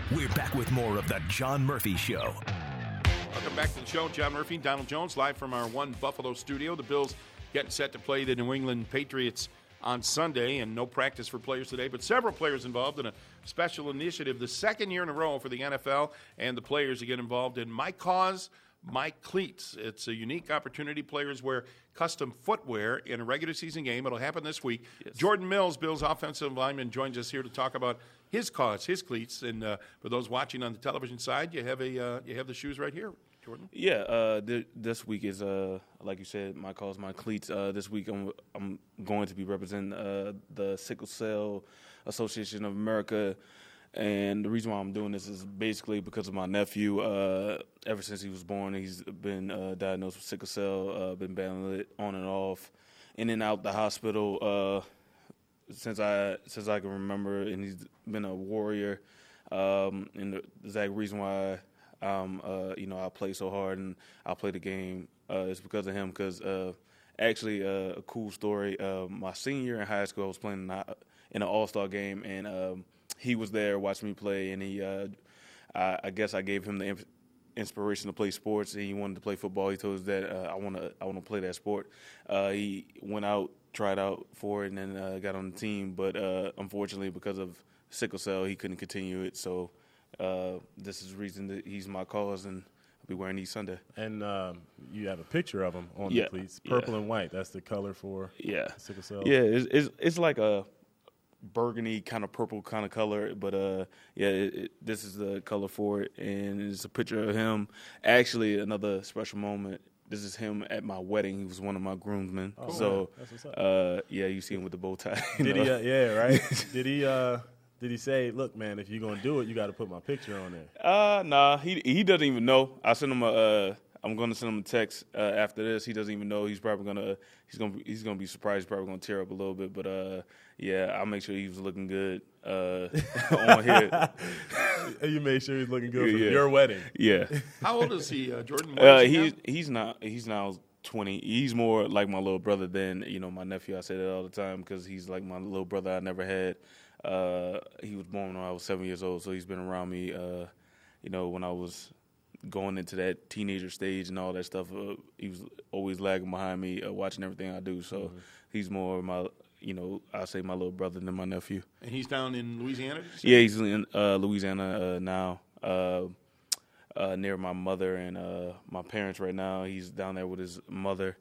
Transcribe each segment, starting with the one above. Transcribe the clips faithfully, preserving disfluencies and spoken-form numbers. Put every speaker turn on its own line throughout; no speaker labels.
We're back with more of the John Murphy Show.
Welcome back to the show. John Murphy, Donald Jones, live from our One Buffalo studio. The Bills getting set to play the New England Patriots on Sunday, and no practice for players today, but several players involved in a special initiative, the second year in a row for the N F L, and the players to get involved in My Cause, My Cleats. It's a unique opportunity. Players wear custom footwear in a regular season game. It'll happen this week. Yes. Jordan Mills, Bills offensive lineman, joins us here to talk about his cause, his cleats. And uh, for those watching on the television side, you have a uh, you have the shoes right here, Jordan.
Yeah, uh, th- this week is, uh, like you said, My Cause, My Cleats. Uh, this week I'm, I'm going to be representing uh, the Sickle Cell Association of America. And the reason why I'm doing this is basically because of my nephew. Uh, ever since he was born, he's been uh, diagnosed with sickle cell, uh, been battling it on and off, in and out the hospital uh, since I since I can remember. And he's been a warrior. Um, and the exact reason why um, uh, you know I play so hard and I play the game uh, is because of him. Because uh, actually, uh, a cool story. Uh, my senior year in high school, I was playing in an All-Star game, and um, he was there watching me play, and he, uh, I, I guess I gave him the imp- inspiration to play sports. He wanted to play football. He told us that uh, I want to, I want to play that sport. Uh, he went out, tried out for it, and then uh, got on the team. But uh, unfortunately, because of sickle cell, he couldn't continue it. So uh, this is the reason that he's my cause, and I'll be wearing these Sunday.
And um, you have a picture of him on
yeah,
the cleats, purple
yeah.
and white. That's the color for
yeah.
sickle cell.
Yeah, it's, it's it's like a burgundy kind of purple kind of color, but uh yeah it, it, this is the color for it, and it's a picture of him. Actually, another special moment, this is him at my wedding. He was one of my groomsmen.
Oh,
so
that's what's up.
uh yeah you see him with the bow tie.
Did
know?
he uh, yeah right did he uh did he say, look man, if you're gonna do it, you got to put my picture on there?
uh nah he he doesn't even know. I sent him a uh I'm gonna send him a text uh, after this. He doesn't even know. He's probably gonna he's gonna he's gonna be surprised. He's probably gonna tear up a little bit. But uh, yeah, I'll make sure he was looking good uh, on here.
You made sure he's looking good for
yeah.
your wedding.
Yeah.
How old is he, uh, Jordan?
Uh,
Is he
he's
now?
he's not he's now twenty. He's more like my little brother than you know my nephew. I say that all the time because he's like my little brother I never had. Uh, he was born when I was seven years old, so he's been around me. Uh, you know when I was going into that teenager stage and all that stuff, uh, he was always lagging behind me, uh, watching everything I do. So mm-hmm. he's more my, you know, I say my little brother than my nephew.
And he's down in Louisiana?
Yeah, he's in uh, Louisiana uh, now, uh, uh, near my mother and uh, my parents right now. He's down there with his mother,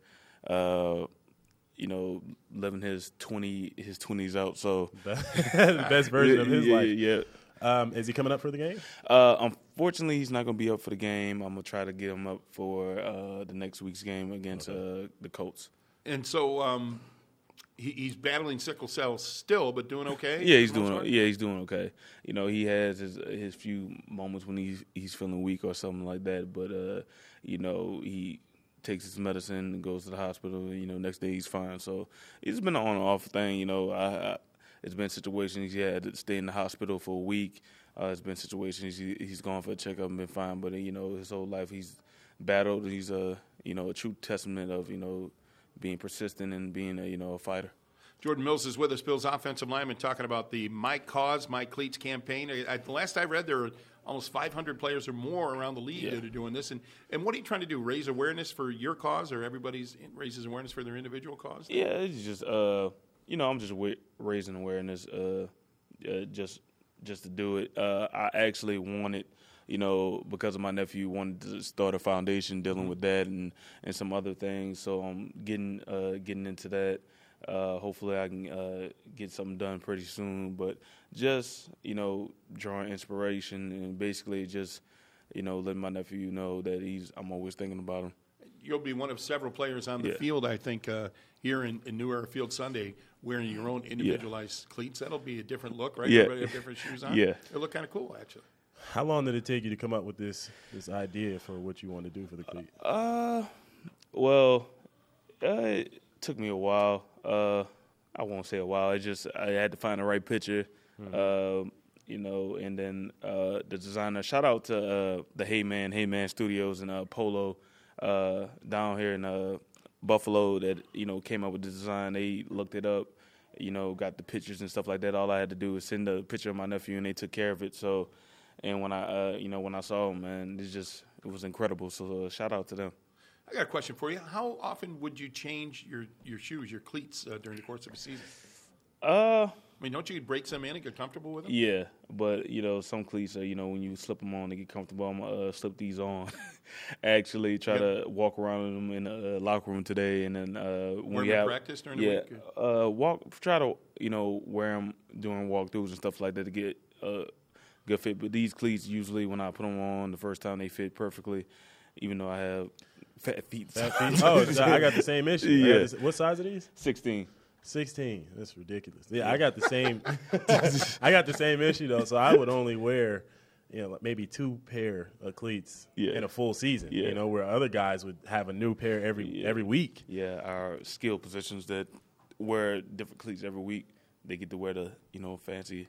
uh, you know, living his twenty his twenties out. So
the best version
yeah,
of his
yeah,
life.
Yeah.
Um, is he coming up for the game?
Uh, unfortunately, he's not going to be up for the game. I'm going to try to get him up for uh, the next week's game against okay. uh, the Colts.
And so um, he, he's battling sickle cell still, but doing okay?
Yeah, he's doing. Yeah, he's doing okay. You know, he has his his few moments when he's he's feeling weak or something like that. But uh, you know, he takes his medicine and goes to the hospital. You know, next day he's fine. So it's been an on and off thing. You know, I. I It's been situations he had to stay in the hospital for a week. Uh, it's been situations he, he's gone for a checkup and been fine. But, uh, you know, his whole life he's battled. He's, a, you know, a true testament of, you know, being persistent and being, a, you know, a fighter.
Jordan Mills is with us, Bills offensive lineman, talking about the My Cause, My Cleats campaign. I, the last I read, there are almost five hundred players or more around the league
yeah.
that are doing this. And, and what are you trying to do, raise awareness for your cause, or everybody's raises awareness for their individual cause?
Yeah, it's just uh, – you know, I'm just w- raising awareness uh, uh, just just to do it. Uh, I actually wanted, you know, because of my nephew, wanted to start a foundation dealing mm-hmm. with that and, and some other things. So I'm getting uh, getting into that. Uh, hopefully I can uh, get something done pretty soon. But just, you know, drawing inspiration and basically just, you know, letting my nephew know that he's I'm always thinking about him.
You'll be one of several players on the
yeah.
field, I think, uh, here in, in New Era Field Sunday, wearing your own individualized yeah. cleats. That'll be a different look, right?
Yeah.
Everybody have different shoes on?
Yeah.
It'll look kind of cool, actually.
How long did it take you to come up with this this idea for what you want to do for the cleat?
Uh, well, uh, it took me a while. Uh, I won't say a while. It just I had to find the right picture, mm-hmm. uh, you know, and then uh, the designer. Shout out to uh, the Hey Man, Hey Man Studios in uh, Polo. Uh, down here in uh, Buffalo that, you know, came up with the design. They looked it up, you know, got the pictures and stuff like that. All I had to do was send a picture of my nephew, and they took care of it. So, and when I, uh, you know, when I saw them, man, it's just it was incredible. So uh, shout out to them.
I got a question for you. How often would you change your, your shoes, your cleats, uh, during the course of a season?
Uh,
I mean, don't you break some in and get comfortable with them?
Yeah, but, you know, some cleats are, you know, when you slip them on, they get comfortable. I'm going to uh, slip these on. Actually, try yep. to walk around in them in the uh, locker room today. And then uh, when
wear
we
them
have,
practice during
yeah,
the week?
Uh, walk, try to, you know, wear them during walkthroughs and stuff like that to get a good fit. But these cleats, usually when I put them on, the first time they fit perfectly, even though I have fat feet.
Fat feet? Oh, I got the same issue.
Yeah.
This, what size are these?
sixteen.
sixteen. That's ridiculous. Yeah, I got the same. I got the same issue though. So I would only wear, you know, maybe two pair of cleats
yeah.
in a full season.
Yeah.
You know, where other guys would have a new pair every
yeah.
every week.
Yeah, our skill positions that wear different cleats every week, they get to wear the, you know, fancy.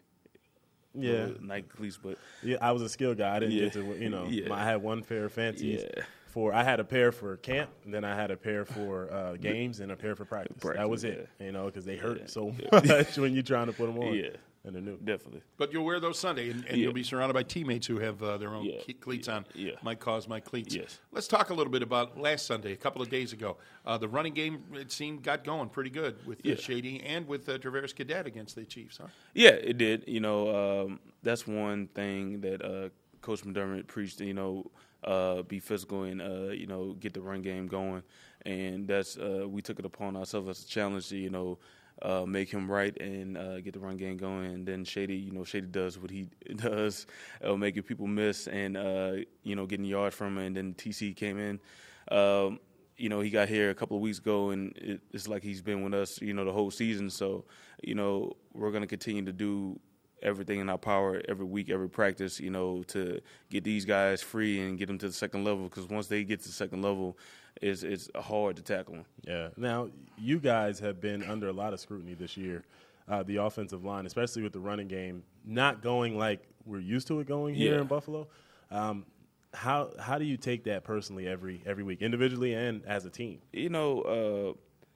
Yeah,
Nike cleats, but
yeah, I was a skill guy. I didn't
yeah.
get to, you know,
yeah.
I had one pair of fancies.
Yeah.
For I had a pair for camp, and then I had a pair for uh, games and a pair for practice. practice that was it, yeah. you know, because they hurt
yeah.
so
yeah.
much when you're trying to put them on.
Yeah,
and they're new.
Definitely.
But you'll wear those Sunday, and, and
yeah.
you'll be surrounded by teammates who have uh, their own
yeah.
cleats on.
Yeah.
Might cause my cleats.
Yes.
Let's talk a little bit about last Sunday, a couple of days ago. Uh, the running game, it seemed, got going pretty good with
yeah.
uh, Shady and with uh, Traveris Cadet against the Chiefs, huh?
Yeah, it did. You know, um, that's one thing that uh, Coach McDermott preached, you know, Uh, be physical and uh, you know, get the run game going, and that's uh, we took it upon ourselves as a challenge to, you know, uh, make him right and uh, get the run game going. And then Shady, you know, Shady does what he does, uh, making people miss and uh, you know, getting yards from him. And then T C came in. Um, you know, he got here a couple of weeks ago, and it, it's like he's been with us, you know, the whole season. So, you know, we're going to continue to do everything in our power every week, every practice, you know, to get these guys free and get them to the second level, because once they get to the second level, it's, it's hard to tackle them.
Yeah. Now, you guys have been under a lot of scrutiny this year, uh, the offensive line, especially with the running game, not going like we're used to it going here
yeah.
in Buffalo. Um, how how do you take that personally every every week, individually and as a team?
You know, uh,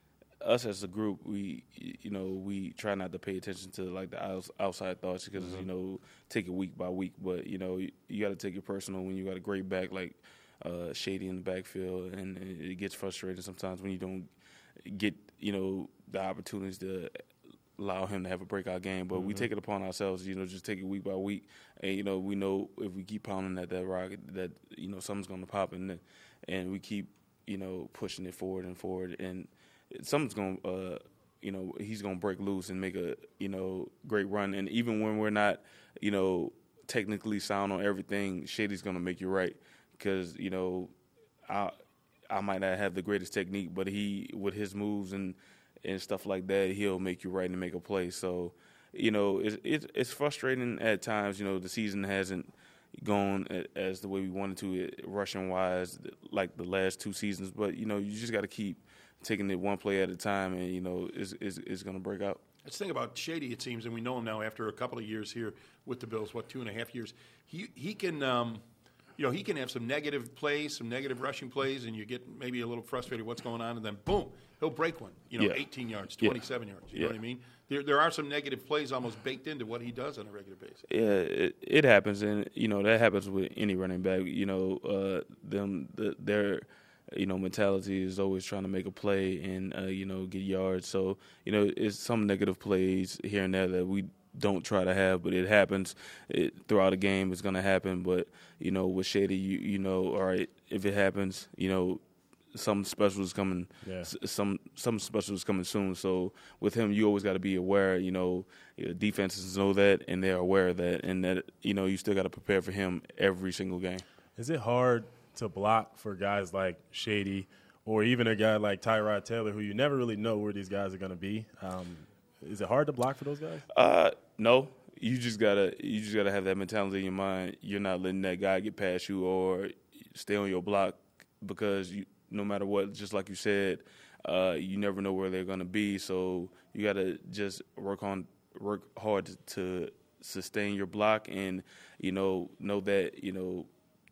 us as a group, we, you know, we try not to pay attention to like the outside thoughts because, mm-hmm. you know, take it week by week. But, you know, you, you got to take it personal when you got a great back like uh, Shady in the backfield, and it gets frustrating sometimes when you don't get, you know, the opportunities to allow him to have a breakout game. But mm-hmm. we take it upon ourselves, you know, just take it week by week. And, you know, we know if we keep pounding at that rock that, you know, something's going to pop, and and we keep, you know, pushing it forward and forward. And something's going to, uh, you know, he's going to break loose and make a, you know, great run. And even when we're not, you know, technically sound on everything, Shady's going to make you right. Because, you know, I I might not have the greatest technique, but he, with his moves and, and stuff like that, he'll make you right and make a play. So, you know, it's, it's, it's frustrating at times. You know, the season hasn't gone as the way we wanted to, rushing-wise, like the last two seasons. But, you know, you just got to keep taking it one play at a time, and, you know, it's, it's, it's going to break out.
Let's think about Shady, it seems, and we know him now after a couple of years here with the Bills, what, two and a half years. He he can, um, you know, he can have some negative plays, some negative rushing plays, and you get maybe a little frustrated what's going on, and then, boom, he'll break one, you know,
yeah.
eighteen yards, twenty-seven
yeah.
yards. You
yeah.
know what I mean? There there are some negative plays almost baked into what he does on a regular basis.
Yeah, it, it happens, and, you know, that happens with any running back. You know, uh, them the, their – you know, mentality is always trying to make a play and, uh, you know, get yards. So, you know, it's some negative plays here and there that we don't try to have, but it happens. It, throughout a game, it's going to happen. But, you know, with Shady, you, you know, all right, if it happens, you know, some special is coming. Yeah. Some some special is coming soon. So with him, you always got to be aware. You know, defenses know that, and they're aware of that, and that, you know, you still got to prepare for him every single game.
Is it hard to block for guys like Shady or even a guy like Tyrod Taylor, who you never really know where these guys are going to be? Um, is it hard to block for those guys?
Uh, no. You just gotta you just gotta have that mentality in your mind. You're not letting that guy get past you or stay on your block, because you, no matter what, just like you said, uh, you never know where they're going to be. So you gotta just work on work hard to, to sustain your block, and, you know, know that, you know,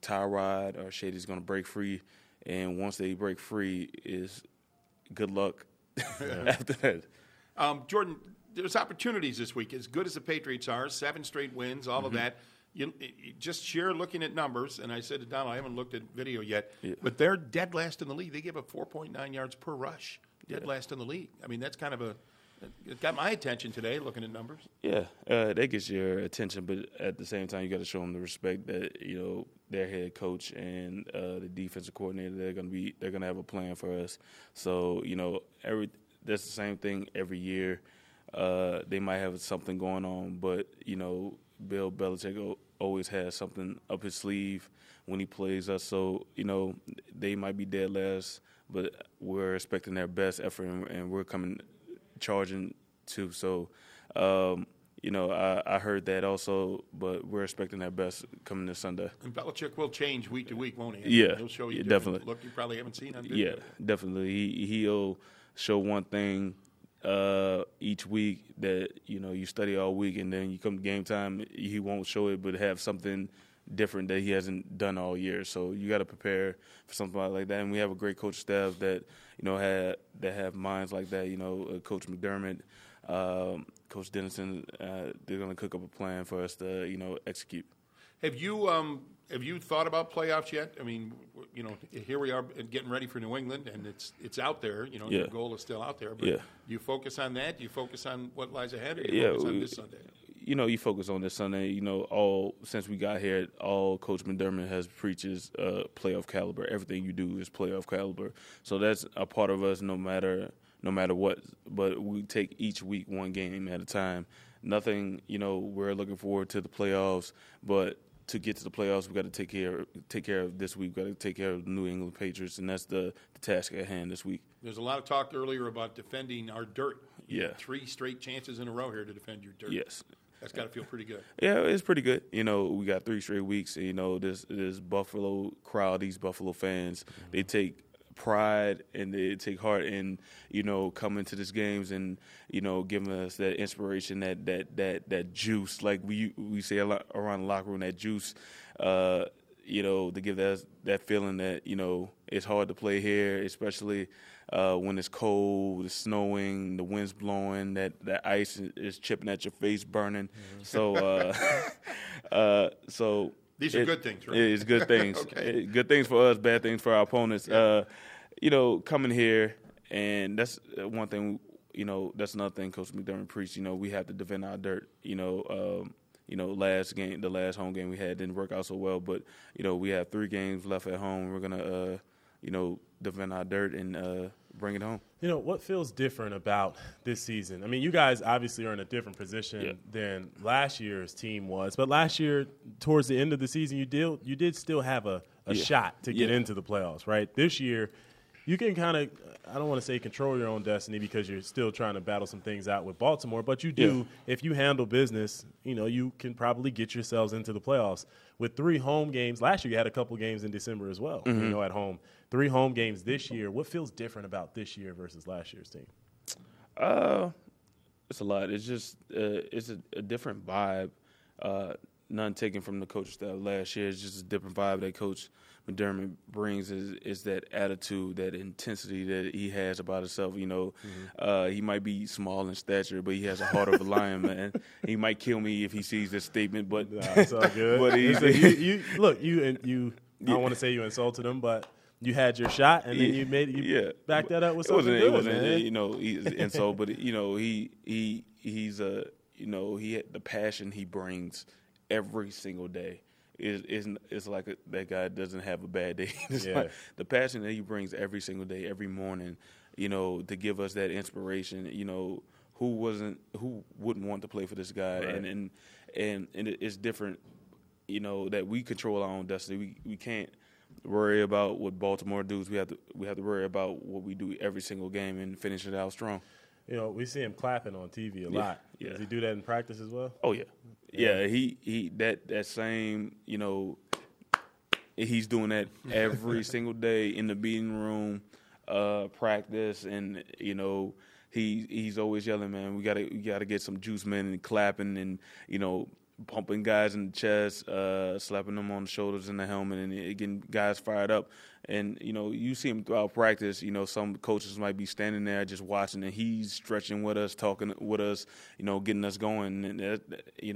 Tyrod or Shady's going to break free, and once they break free, is good luck after that.
Um, Jordan, there's opportunities this week. As good as the Patriots are, seven straight wins, all mm-hmm. of that, you, you just sheer looking at numbers, and I said to Donald, I haven't looked at video yet,
Yeah.
but they're dead last in the league. They give up four point nine yards per rush, dead
Yeah.
last in the league. I mean, that's kind of a it got my attention today looking at numbers.
Yeah, uh, that gets your attention, but at the same time, you got to show them the respect that you know their head coach and uh, the defensive coordinator. They're gonna be they're gonna have a plan for us. So you know, every that's the same thing every year. Uh, they might have something going on, but you know, Bill Belichick o- always has something up his sleeve when he plays us. So you know, they might be dead last, but we're expecting their best effort, and, and we're coming. Charging too, so um, you know I, I heard that also, but we're expecting our best coming this Sunday.
And Belichick will change week to week, won't he?
Yeah,
he'll show you
yeah,
a different
definitely.
look you probably haven't seen on video.
Yeah, definitely. He he'll show one thing uh, each week that you know you study all week, and then you come to game time, he won't show it, but have something different that he hasn't done all year. So you got to prepare for something like that. And we have a great coach staff that you know had that have minds like that. You know, uh, Coach McDermott, um, Coach Dennison. Uh, they're going to cook up a plan for us to you know execute.
Have you um, have you thought about playoffs yet? I mean, you know, here we are getting ready for New England, and it's it's out there. You know,
Yeah.
your goal is still out there. But
Yeah.
do you focus on that? Do you focus on what lies ahead, or do you
Yeah,
focus on
we-
this Sunday?
You know, you focus on this Sunday. You know, all since we got here, all Coach McDermott has preaches uh, playoff caliber. Everything you do is playoff caliber. So that's a part of us, no matter no matter what. But we take each week one game at a time. Nothing, you know, we're looking forward to the playoffs, but to get to the playoffs, we got to take care take care of this week. We got to take care of the New England Patriots, and that's the, the task at hand this week.
There's a lot of talk earlier about defending our dirt. You
Yeah.
had three straight chances in a row here to defend your dirt.
Yes.
That's got to feel pretty good.
Yeah, it's pretty good. You know, we got three straight weeks. And, you know, this this Buffalo crowd, these Buffalo fans, mm-hmm. they take pride and they take heart in, you know, coming to these games and, you know, giving us that inspiration, that that that that juice, like we we say a lot around the locker room, that juice, uh, you know, to give that that feeling that, you know, it's hard to play here, especially uh, when it's cold, it's snowing, the wind's blowing, that, that ice is chipping at your face, burning. Mm-hmm. So, uh, uh, so
these are
it,
good things, right?
It's good things.
Okay.
It, good things for us, bad things for our opponents.
Yeah.
Uh, you know, coming here, and that's one thing. You know, that's another thing Coach McDermott preached. You know, we have to defend our dirt. You know. Um, You know, last game, the last home game we had didn't work out so well, but you know we have three games left at home. We're gonna, uh, you know, defend our dirt and uh, bring it home.
You know, what feels different about this season? I mean, you guys obviously are in a different position
Yeah.
than last year's team was, but last year, towards the end of the season, you did you did still have a, a
Yeah.
shot to get
Yeah.
into the playoffs, right? This year, you can kind of, I don't want to say control your own destiny because you're still trying to battle some things out with Baltimore, but you do,
Yeah.
if you handle business, you know, you can probably get yourselves into the playoffs. With three home games, last year you had a couple games in December as well,
Mm-hmm.
you know, at home. Three home games this year. What feels different about this year versus last year's team?
Uh, it's a lot. It's just uh, it's a, a different vibe. Uh, none taken from the coaching staff last year. It's just a different vibe that Coach McDermott brings is, is that attitude, that intensity that he has about himself. You know, mm-hmm. uh, he might be small in stature, but he has a heart of a lion, man. He might kill me if he sees this statement, but
Nah, it's all good.
but he,
so you, you, look, you and you. I don't want to say you insulted him, but you had your shot, and then you made you
yeah.
backed that up with
it
something
wasn't,
good,
it wasn't,
man.
You know, he, and so, but you know, he he he's a you know he had the passion he brings every single day. Is is it's like a, that guy doesn't have a bad day. It's
Yeah.
like the passion that he brings every single day, every morning. You know, to give us that inspiration. You know, who wasn't who wouldn't want to play for this guy,
Right.
and and and and it's different. You know that we control our own destiny. We we can't worry about what Baltimore does. We have to we have to worry about what we do every single game and finish it out strong.
You know, we see him clapping on T V a
Yeah,
lot.
yeah.
Does he do that in practice as well?
Oh yeah.
Yeah.
yeah, He he that that same you know he's doing that every single day in the meeting room, uh, practice, and you know he he's always yelling, man, we gotta we gotta get some juice, man, and clapping and you know pumping guys in the chest, uh, slapping them on the shoulders and the helmet, and getting guys fired up. And, you know, you see him throughout practice, you know, some coaches might be standing there just watching, and he's stretching with us, talking with us, you know, getting us going. And, that, you know,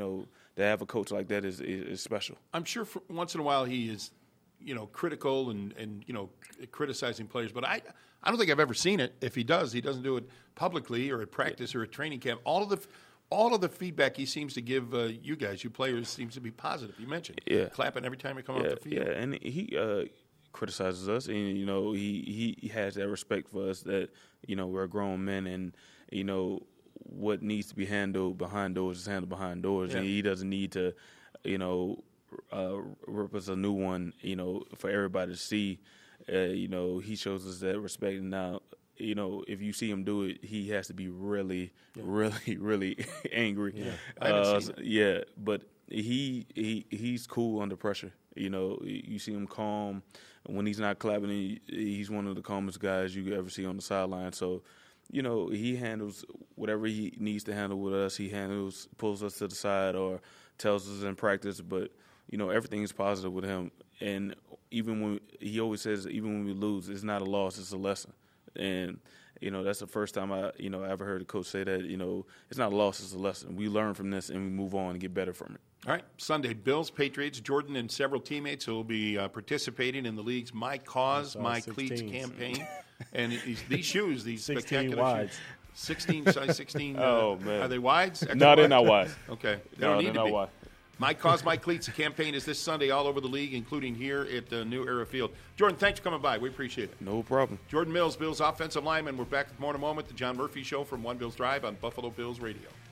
to have a coach like that is is, is special.
I'm sure for once in a while he is, you know, critical and, and you know, criticizing players. But I I don't think I've ever seen it. If he does, he doesn't do it publicly or at practice yeah. or at training camp. All of the all of the feedback he seems to give uh, you guys, you players, seems to be positive. You mentioned
yeah.
clapping every time you come
yeah,
off the field.
Yeah, and he uh, criticizes us, and you know, he, he has that respect for us that you know we're grown men, and you know what needs to be handled behind doors is handled behind doors, yeah. and he doesn't need to, you know, uh, rip us a new one, you know, for everybody to see. Uh, you know, he shows us that respect, and now. You know, if you see him do it, he has to be really, yeah. really, really angry.
Yeah, I haven't
uh,
seen it.
Yeah, but he he he's cool under pressure. You know, you see him calm when he's not clapping. He's one of the calmest guys you ever see on the sideline. So, you know, he handles whatever he needs to handle with us. He handles, pulls us to the side or tells us in practice. But you know, everything's positive with him. And even when he always says, even when we lose, it's not a loss; it's a lesson. And, you know, that's the first time I, you know, I ever heard a coach say that, you know, it's not a loss, it's a lesson. We learn from this and we move on and get better from it.
All right, Sunday, Bills, Patriots, Jordan and several teammates will be uh, participating in the league's My Cause, My Cleats campaign. And these, these shoes, these spectacular
wides.
shoes. sixteen, size sixteen. Uh,
oh, man.
Are they wides? Extra
no, they're
wide?
not wide.
Okay. They
no,
don't need
they're
to
not
be.
wide.
My Cause, My Cleats campaign is this Sunday all over the league, including here at the New Era Field. Jordan, thanks for coming by. We appreciate it.
No problem.
Jordan Mills, Bills offensive lineman. We're back with more in a moment. The John Murphy Show from One Bills Drive on Buffalo Bills Radio.